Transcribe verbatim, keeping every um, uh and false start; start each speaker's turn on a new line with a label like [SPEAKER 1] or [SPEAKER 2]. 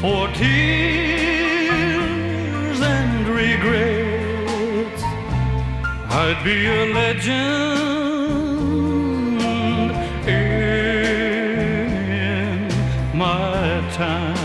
[SPEAKER 1] for tears and regrets. I'd be a legend